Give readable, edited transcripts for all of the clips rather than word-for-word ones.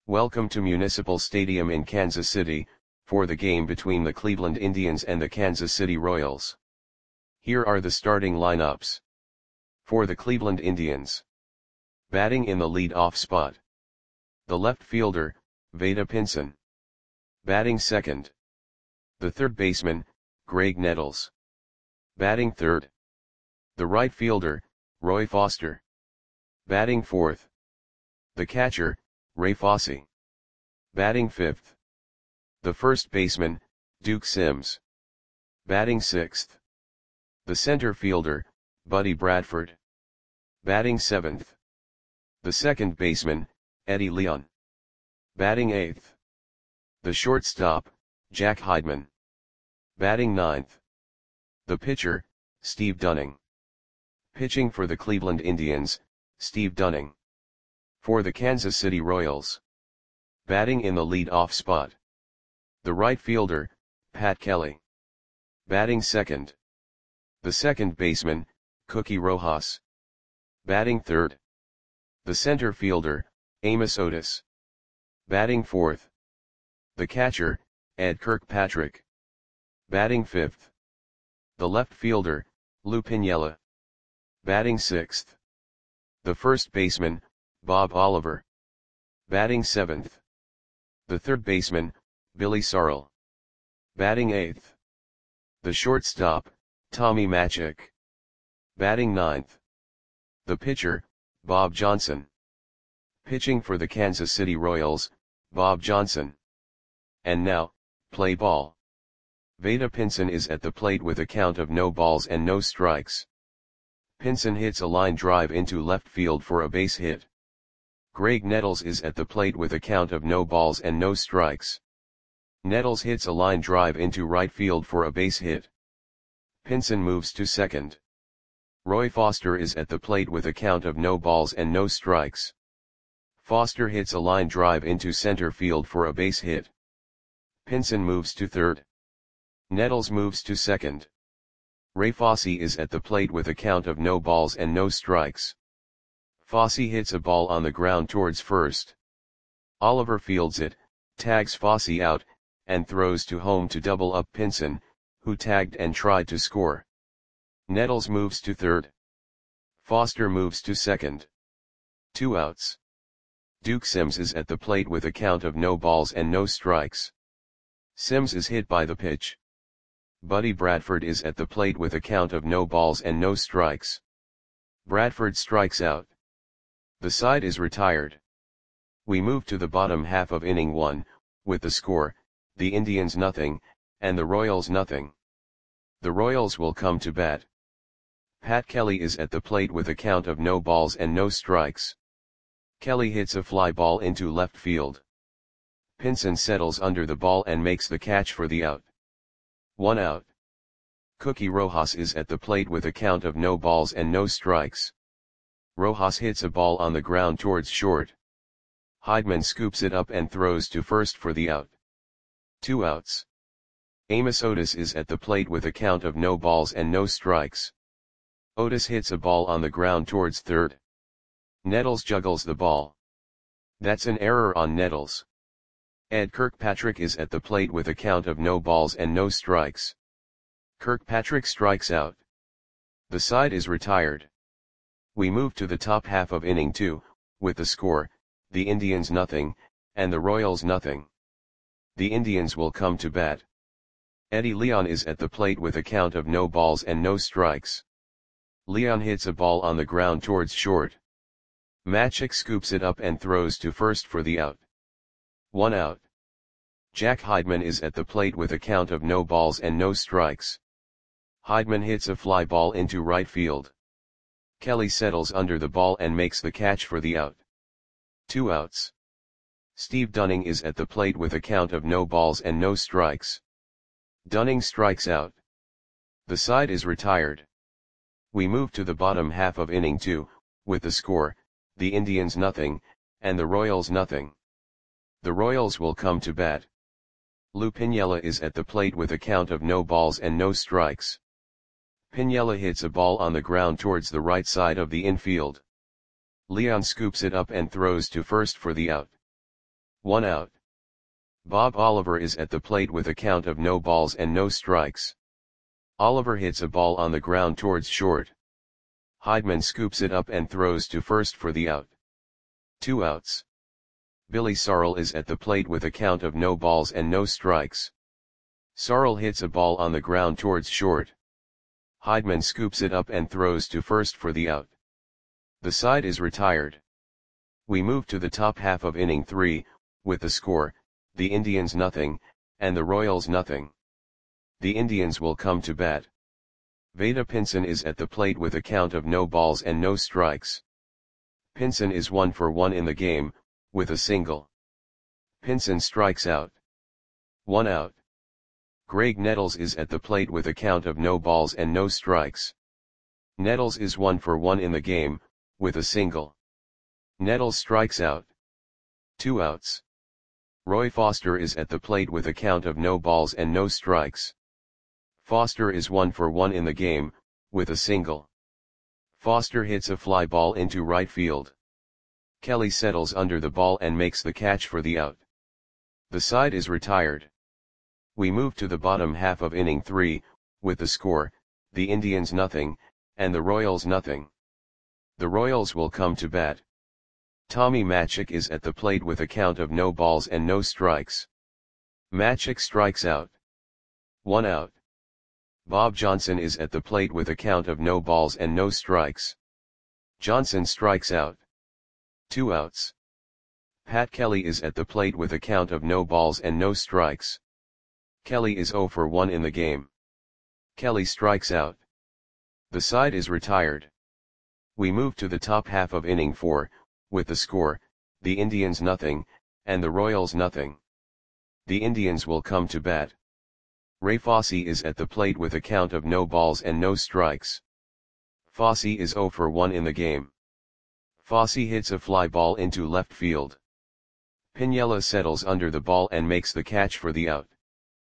Welcome to Municipal Stadium in Kansas City, for the game between the Cleveland Indians and the Kansas City Royals. Here are the starting lineups. For the Cleveland Indians. Batting in the lead-off spot. The left fielder, Vada Pinson. Batting second. The third baseman, Graig Nettles. Batting third. The right fielder, Roy Foster. Batting fourth. The catcher, Ray Fosse. Batting fifth. The first baseman, Duke Sims. Batting sixth. The center fielder, Buddy Bradford. Batting seventh. The second baseman, Eddie Leon. Batting eighth. The shortstop, Jack Heidman. Batting ninth. The pitcher, Steve Dunning. Pitching for the Cleveland Indians, Steve Dunning. For the Kansas City Royals. Batting in the lead-off spot. The right fielder, Pat Kelly. Batting second. The second baseman, Cookie Rojas. Batting third. The center fielder, Amos Otis. Batting fourth. The catcher, Ed Kirkpatrick. Batting fifth. The left fielder, Lou Piniella. Batting sixth. The first baseman, Bob Oliver. Batting seventh. The third baseman, Billy Sarl. Batting eighth. The shortstop, Tommy Machick. Batting ninth. The pitcher, Bob Johnson. Pitching for the Kansas City Royals, Bob Johnson. And now, play ball. Vada Pinson is at the plate with a count of no balls and no strikes. Pinson hits a line drive into left field for a base hit. Graig Nettles is at the plate with a count of no balls and no strikes. Nettles hits a line drive into right field for a base hit. Pinson moves to second. Roy Foster is at the plate with a count of no balls and no strikes. Foster hits a line drive into center field for a base hit. Pinson moves to third. Nettles moves to second. Ray Fosse is at the plate with a count of no balls and no strikes. Fosse hits a ball on the ground towards first. Oliver fields it, tags Fosse out, and throws to home to double up Pinson, who tagged and tried to score. Nettles moves to third. Foster moves to second. 2 outs. Duke Sims is at the plate with a count of no balls and no strikes. Sims is hit by the pitch. Buddy Bradford is at the plate with a count of no balls and no strikes. Bradford strikes out. The side is retired. We move to the bottom half of inning 1, with the score, the Indians nothing, and the Royals nothing. The Royals will come to bat. Pat Kelly is at the plate with a count of no balls and no strikes. Kelly hits a fly ball into left field. Pinson settles under the ball and makes the catch for the out. 1 out. Cookie Rojas is at the plate with a count of no balls and no strikes. Rojas hits a ball on the ground towards short. Heidman scoops it up and throws to first for the out. 2 outs. Amos Otis is at the plate with a count of no balls and no strikes. Otis hits a ball on the ground towards third. Nettles juggles the ball. That's an error on Nettles. Ed Kirkpatrick is at the plate with a count of no balls and no strikes. Kirkpatrick strikes out. The side is retired. We move to the top half of inning 2, with the score, the Indians nothing, and the Royals nothing. The Indians will come to bat. Eddie Leon is at the plate with a count of no balls and no strikes. Leon hits a ball on the ground towards short. Machick scoops it up and throws to first for the out. 1 out. Jack Heidman is at the plate with a count of no balls and no strikes. Heidman hits a fly ball into right field. Kelly settles under the ball and makes the catch for the out. 2 outs. Steve Dunning is at the plate with a count of no balls and no strikes. Dunning strikes out. The side is retired. We move to the bottom half of inning 2, with the score, the Indians nothing, and the Royals nothing. The Royals will come to bat. Lou Piniella is at the plate with a count of no balls and no strikes. Piniella hits a ball on the ground towards the right side of the infield. Leon scoops it up and throws to first for the out. 1 out. Bob Oliver is at the plate with a count of no balls and no strikes. Oliver hits a ball on the ground towards short. Heidman scoops it up and throws to first for the out. 2 outs. Billy Sarl is at the plate with a count of no balls and no strikes. Sarl hits a ball on the ground towards short. Heidman scoops it up and throws to first for the out. The side is retired. We move to the top half of inning 3, with the score, the Indians nothing, and the Royals nothing. The Indians will come to bat. Veda Pinson is at the plate with a count of no balls and no strikes. Pinson is 1 for 1 in the game, with a single. Pinson strikes out. 1 out. Greg Nettles is at the plate with a count of no balls and no strikes. Nettles is 1 for 1 in the game, with a single. Nettles strikes out. 2 outs. Roy Foster is at the plate with a count of no balls and no strikes. Foster is 1 for 1 in the game, with a single. Foster hits a fly ball into right field. Kelly settles under the ball and makes the catch for the out. The side is retired. We move to the bottom half of inning 3, with the score, the Indians nothing, and the Royals nothing. The Royals will come to bat. Tommy Matzek is at the plate with a count of no balls and no strikes. Matzek strikes out. 1 out. Bob Johnson is at the plate with a count of no balls and no strikes. Johnson strikes out. 2 outs. Pat Kelly is at the plate with a count of no balls and no strikes. Kelly is 0 for 1 in the game. Kelly strikes out. The side is retired. We move to the top half of inning 4, with the score, the Indians nothing, and the Royals nothing. The Indians will come to bat. Ray Fosse is at the plate with a count of no balls and no strikes. Fosse is 0 for 1 in the game. Fosse hits a fly ball into left field. Piniella settles under the ball and makes the catch for the out.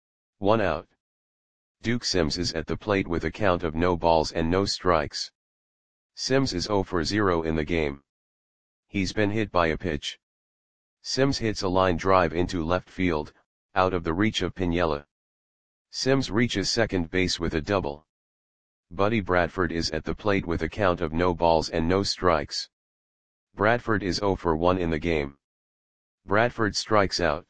1 out. Duke Sims is at the plate with a count of no balls and no strikes. Sims is 0 for 0 in the game. He's been hit by a pitch. Sims hits a line drive into left field, out of the reach of Piniella. Sims reaches second base with a double. Buddy Bradford is at the plate with a count of no balls and no strikes. Bradford is 0 for 1 in the game. Bradford strikes out.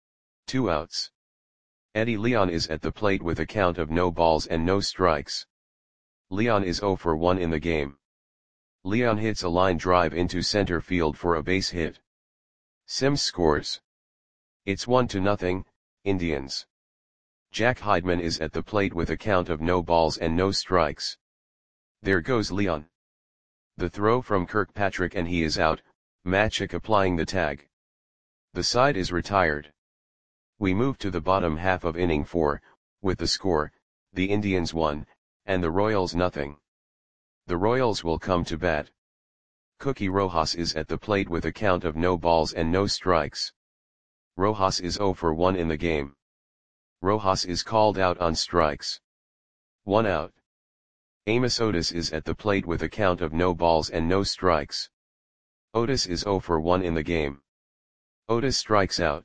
2 outs. Eddie Leon is at the plate with a count of no balls and no strikes. Leon is 0 for 1 in the game. Leon hits a line drive into center field for a base hit. Sims scores. It's 1-0, Indians. Jack Heidman is at the plate with a count of no balls and no strikes. There goes Leon. The throw from Kirkpatrick and he is out, Matzek applying the tag. The side is retired. We move to the bottom half of inning 4, with the score, the Indians 1, and the Royals nothing. The Royals will come to bat. Cookie Rojas is at the plate with a count of no balls and no strikes. Rojas is 0 for 1 in the game. Rojas is called out on strikes. 1 out. Amos Otis is at the plate with a count of no balls and no strikes. Otis is 0 for 1 in the game. Otis strikes out.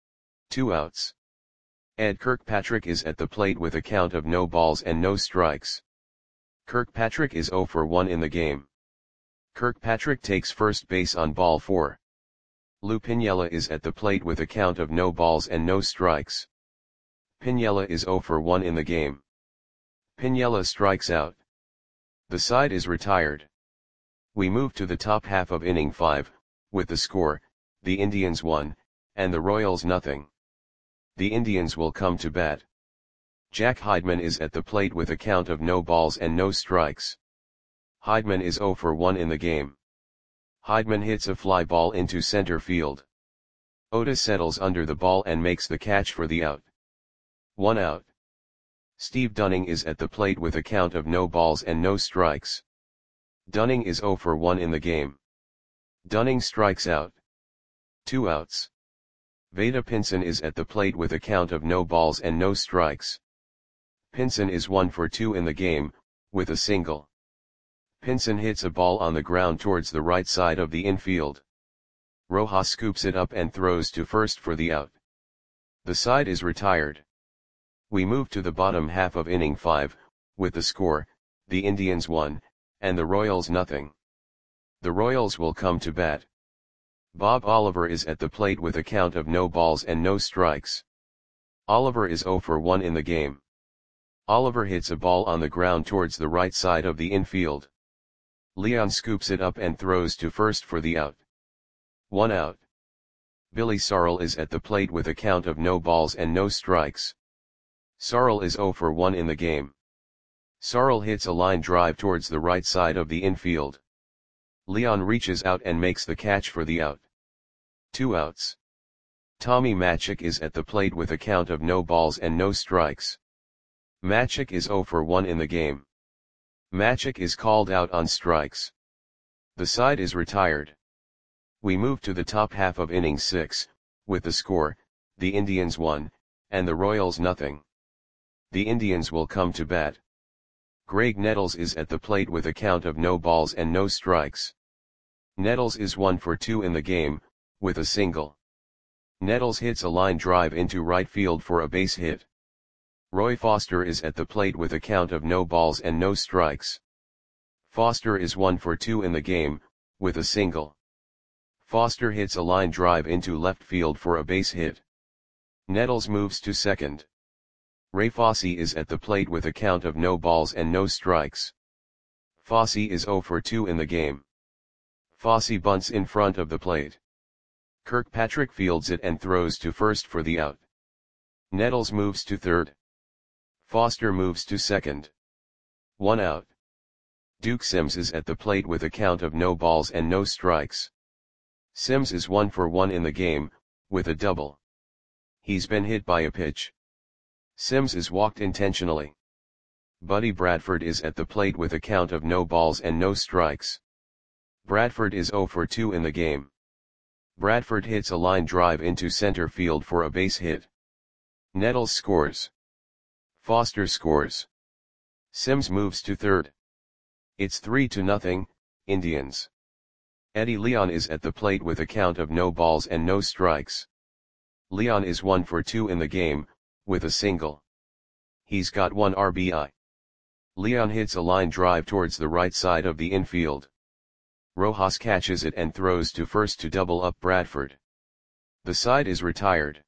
2 outs. Ed Kirkpatrick is at the plate with a count of no balls and no strikes. Kirkpatrick is 0 for 1 in the game. Kirkpatrick takes first base on ball 4. Lou Piniella is at the plate with a count of no balls and no strikes. Piniella is 0 for 1 in the game. Piniella strikes out. The side is retired. We move to the top half of inning 5, with the score, the Indians 1, and the Royals nothing. The Indians will come to bat. Jack Heidman is at the plate with a count of no balls and no strikes. Heidman is 0 for 1 in the game. Heidman hits a fly ball into center field. Otis settles under the ball and makes the catch for the out. 1 out. Steve Dunning is at the plate with a count of no balls and no strikes. Dunning is 0 for 1 in the game. Dunning strikes out. 2 outs. Veda Pinson is at the plate with a count of no balls and no strikes. Pinson is 1 for 2 in the game, with a single. Pinson hits a ball on the ground towards the right side of the infield. Rojas scoops it up and throws to first for the out. The side is retired. We move to the bottom half of inning 5, with the score, the Indians 1, and the Royals nothing. The Royals will come to bat. Bob Oliver is at the plate with a count of no balls and no strikes. Oliver is 0 for 1 in the game. Oliver hits a ball on the ground towards the right side of the infield. Leon scoops it up and throws to first for the out. 1 out. Billy Sarl is at the plate with a count of no balls and no strikes. Sarl is 0 for 1 in the game. Sarl hits a line drive towards the right side of the infield. Leon reaches out and makes the catch for the out. 2 outs. Tommy Matzek is at the plate with a count of no balls and no strikes. Matzek is 0 for 1 in the game. Matzek is called out on strikes. The side is retired. We move to the top half of inning 6, with the score, the Indians 1, and the Royals nothing. The Indians will come to bat. Greg Nettles is at the plate with a count of no balls and no strikes. Nettles is 1 for 2 in the game, with a single. Nettles hits a line drive into right field for a base hit. Roy Foster is at the plate with a count of no balls and no strikes. Foster is 1 for 2 in the game, with a single. Foster hits a line drive into left field for a base hit. Nettles moves to second. Ray Fosse is at the plate with a count of no balls and no strikes. Fosse is 0 for 2 in the game. Fosse bunts in front of the plate. Kirkpatrick fields it and throws to first for the out. Nettles moves to third. Foster moves to second. 1 out. Duke Sims is at the plate with a count of no balls and no strikes. Sims is 1 for 1 in the game, with a double. He's been hit by a pitch. Sims is walked intentionally. Buddy Bradford is at the plate with a count of no balls and no strikes. Bradford is 0 for 2 in the game. Bradford hits a line drive into center field for a base hit. Nettles scores. Foster scores. Sims moves to third. It's 3-0, Indians. Eddie Leon is at the plate with a count of no balls and no strikes. Leon is 1 for 2 in the game, with a single. He's got 1 RBI. Leon hits a line drive towards the right side of the infield. Rojas catches it and throws to first to double up Bradford. The side is retired.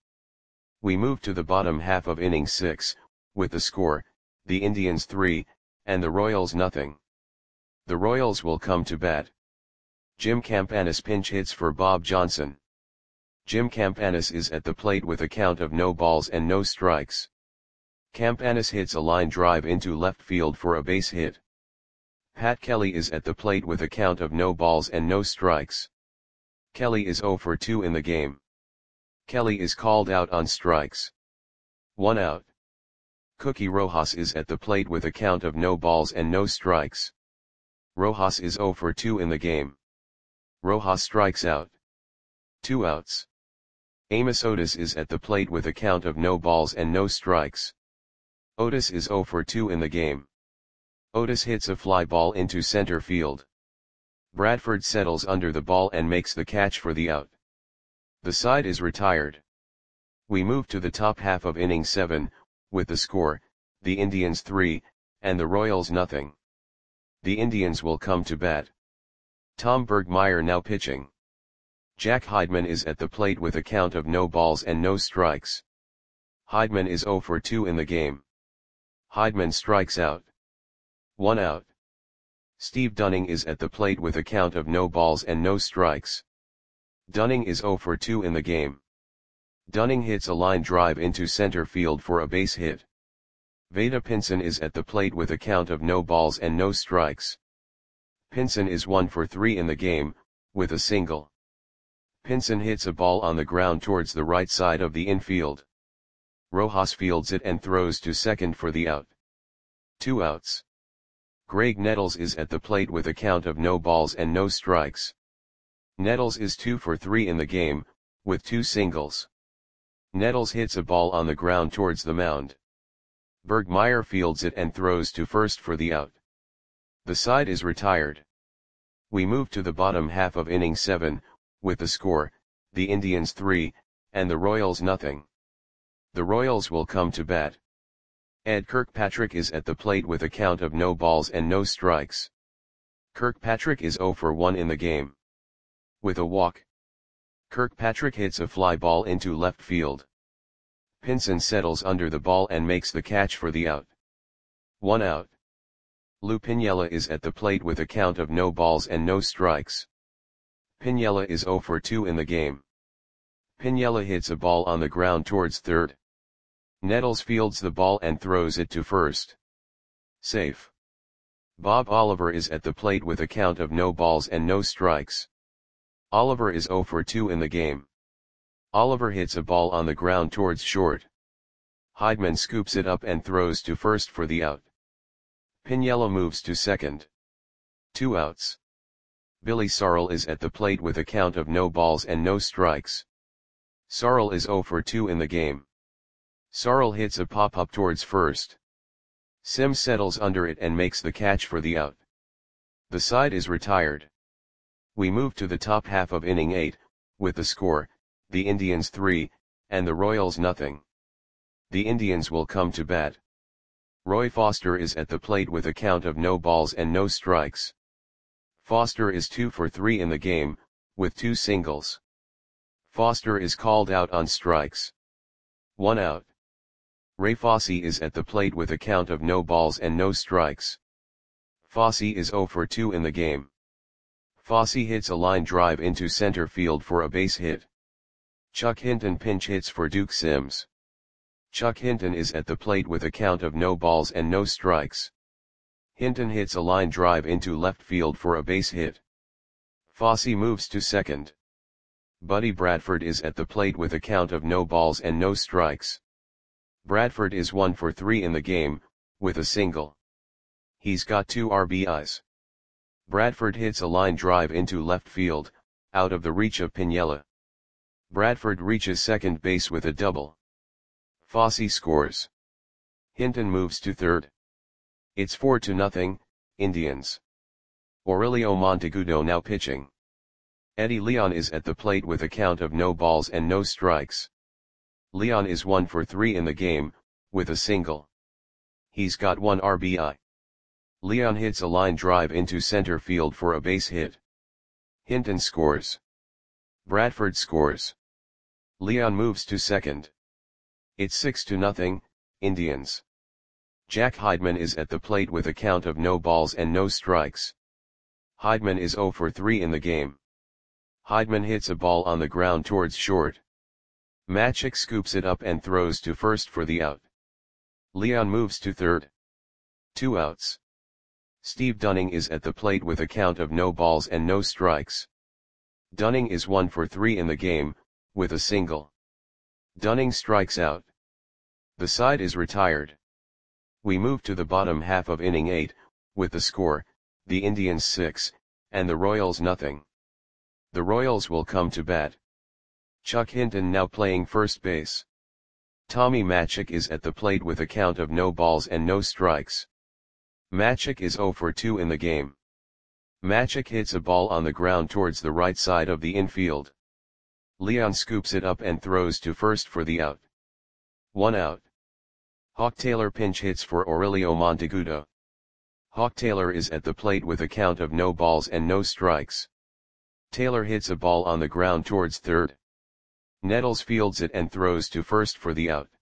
We move to the bottom half of inning 6, with the score, the Indians 3, and the Royals nothing. The Royals will come to bat. Jim Campanis pinch hits for Bob Johnson. Jim Campanis is at the plate with a count of no balls and no strikes. Campanis hits a line drive into left field for a base hit. Pat Kelly is at the plate with a count of no balls and no strikes. Kelly is 0 for 2 in the game. Kelly is called out on strikes. 1 out. Cookie Rojas is at the plate with a count of no balls and no strikes. Rojas is 0 for 2 in the game. Rojas strikes out. 2 outs. Amos Otis is at the plate with a count of no balls and no strikes. Otis is 0 for 2 in the game. Otis hits a fly ball into center field. Bradford settles under the ball and makes the catch for the out. The side is retired. We move to the top half of inning 7, with the score, the Indians 3, and the Royals nothing. The Indians will come to bat. Tom Bergmeyer now pitching. Jack Heidman is at the plate with a count of no balls and no strikes. Heidman is 0 for 2 in the game. Heidman strikes out. 1 out. Steve Dunning is at the plate with a count of no balls and no strikes. Dunning is 0 for 2 in the game. Dunning hits a line drive into center field for a base hit. Veda Pinson is at the plate with a count of no balls and no strikes. Pinson is 1 for 3 in the game, with a single. Pinson hits a ball on the ground towards the right side of the infield. Rojas fields it and throws to second for the out. 2 outs. Greg Nettles is at the plate with a count of no balls and no strikes. Nettles is 2 for 3 in the game, with 2 singles. Nettles hits a ball on the ground towards the mound. Bergmeyer fields it and throws to first for the out. The side is retired. We move to the bottom half of inning 7, with the score, the Indians 3, and the Royals nothing. The Royals will come to bat. Ed Kirkpatrick is at the plate with a count of no balls and no strikes. Kirkpatrick is 0 for 1 in the game. With a walk, Kirkpatrick hits a fly ball into left field. Pinson settles under the ball and makes the catch for the out. 1 out. Lou Piniella is at the plate with a count of no balls and no strikes. Piniella is 0 for 2 in the game. Piniella hits a ball on the ground towards third. Nettles fields the ball and throws it to first. Safe. Bob Oliver is at the plate with a count of no balls and no strikes. Oliver is 0 for 2 in the game. Oliver hits a ball on the ground towards short. Heidman scoops it up and throws to first for the out. Piniella moves to second. 2 outs. Billy Sarl is at the plate with a count of no balls and no strikes. Sarl is 0 for 2 in the game. Sarl hits a pop-up towards first. Sims settles under it and makes the catch for the out. The side is retired. We move to the top half of inning 8, with the score, the Indians 3, and the Royals nothing. The Indians will come to bat. Roy Foster is at the plate with a count of no balls and no strikes. Foster is 2 for 3 in the game, with 2 singles. Foster is called out on strikes. 1 out. Ray Fosse is at the plate with a count of no balls and no strikes. Fosse is 0 for 2 in the game. Fosse hits a line drive into center field for a base hit. Chuck Hinton pinch hits for Duke Sims. Chuck Hinton is at the plate with a count of no balls and no strikes. Hinton hits a line drive into left field for a base hit. Fosse moves to second. Buddy Bradford is at the plate with a count of no balls and no strikes. Bradford is 1 for 3 in the game, with a single. He's got 2 RBIs. Bradford hits a line drive into left field, out of the reach of Piniella. Bradford reaches second base with a double. Fosse scores. Hinton moves to third. It's 4-0, Indians. Aurelio Monteagudo now pitching. Eddie Leon is at the plate with a count of no balls and no strikes. Leon is 1 for 3 in the game, with a single. He's got 1 RBI. Leon hits a line drive into center field for a base hit. Hinton scores. Bradford scores. Leon moves to second. It's 6-0, Indians. Jack Heidman is at the plate with a count of no balls and no strikes. Heidman is 0 for 3 in the game. Heidman hits a ball on the ground towards short. Matchik scoops it up and throws to first for the out. Leon moves to third. 2 outs. Steve Dunning is at the plate with a count of no balls and no strikes. Dunning is 1 for 3 in the game, with a single. Dunning strikes out. The side is retired. We move to the bottom half of inning 8, with the score, the Indians 6, and the Royals nothing. The Royals will come to bat. Chuck Hinton now playing first base. Tommy Matchik is at the plate with a count of no balls and no strikes. Matchik is 0 for 2 in the game. Matchik hits a ball on the ground towards the right side of the infield. Leon scoops it up and throws to first for the out. 1 out. Hawk Taylor pinch hits for Aurelio Monteagudo. Hawk Taylor is at the plate with a count of no balls and no strikes. Taylor hits a ball on the ground towards third. Nettles fields it and throws to first for the out.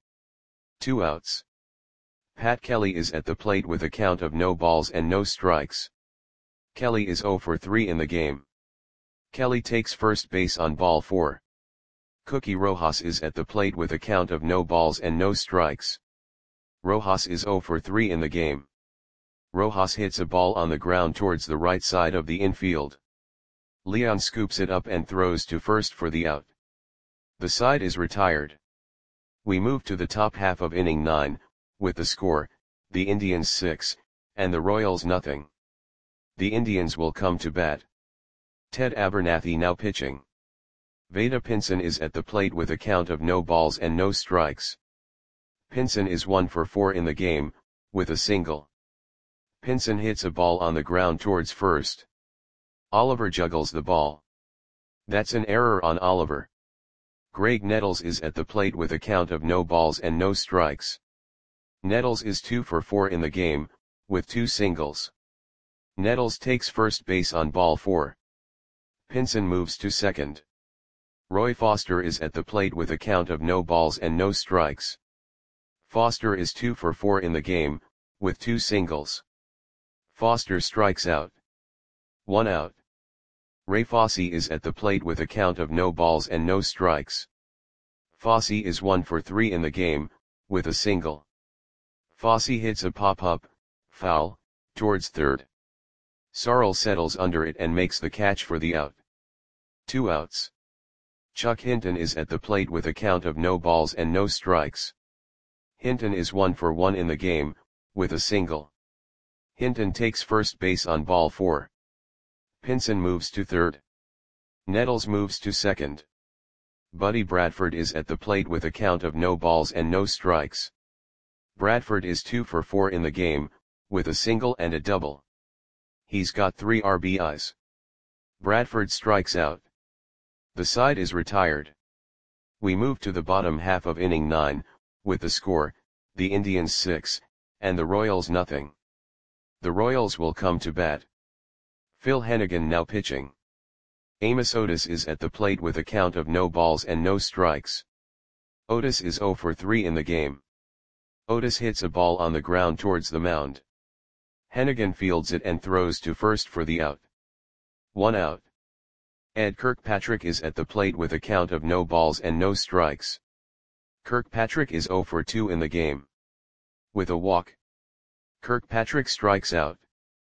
2 outs. Pat Kelly is at the plate with a count of no balls and no strikes. Kelly is 0 for 3 in the game. Kelly takes first base on ball 4. Cookie Rojas is at the plate with a count of no balls and no strikes. Rojas is 0 for 3 in the game. Rojas hits a ball on the ground towards the right side of the infield. Leon scoops it up and throws to first for the out. The side is retired. We move to the top half of inning 9, with the score, the Indians 6, and the Royals nothing. The Indians will come to bat. Ted Abernathy now pitching. Veda Pinson is at the plate with a count of no balls and no strikes. Pinson is 1 for 4 in the game, with a single. Pinson hits a ball on the ground towards first. Oliver juggles the ball. That's an error on Oliver. Greg Nettles is at the plate with a count of no balls and no strikes. Nettles is 2 for 4 in the game, with 2 singles. Nettles takes first base on ball 4. Pinson moves to second. Roy Foster is at the plate with a count of no balls and no strikes. Foster is 2 for 4 in the game, with 2 singles. Foster strikes out. 1 out. Ray Fosse is at the plate with a count of no balls and no strikes. Fosse is 1 for 3 in the game, with a single. Fosse hits a pop-up, foul, towards third. Sarl settles under it and makes the catch for the out. 2 outs. Chuck Hinton is at the plate with a count of no balls and no strikes. Hinton is 1 for 1 in the game, with a single. Hinton takes first base on ball 4. Pinson moves to third. Nettles moves to second. Buddy Bradford is at the plate with a count of no balls and no strikes. Bradford is 2 for 4 in the game, with a single and a double. He's got 3 RBIs. Bradford strikes out. The side is retired. We move to the bottom half of inning 9, with the score, the Indians 6, and the Royals nothing. The Royals will come to bat. Phil Hennigan now pitching. Amos Otis is at the plate with a count of no balls and no strikes. Otis is 0 for 3 in the game. Otis hits a ball on the ground towards the mound. Hennigan fields it and throws to first for the out. 1 out. Ed Kirkpatrick is at the plate with a count of no balls and no strikes. Kirkpatrick is 0 for 2 in the game. With a walk. Kirkpatrick strikes out.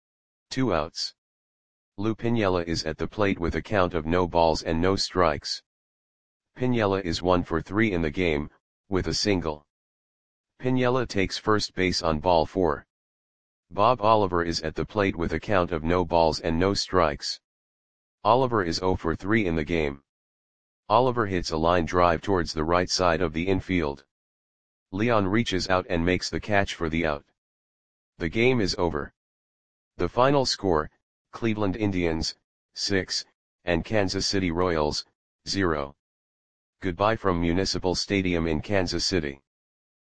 2 outs. Lou Piniella is at the plate with a count of no balls and no strikes. Piniella is 1 for 3 in the game, with a single. Piniella takes first base on ball 4. Bob Oliver is at the plate with a count of no balls and no strikes. Oliver is 0 for 3 in the game. Oliver hits a line drive towards the right side of the infield. Leon reaches out and makes the catch for the out. The game is over. The final score, Cleveland Indians, 6, and Kansas City Royals, 0. Goodbye from Municipal Stadium in Kansas City.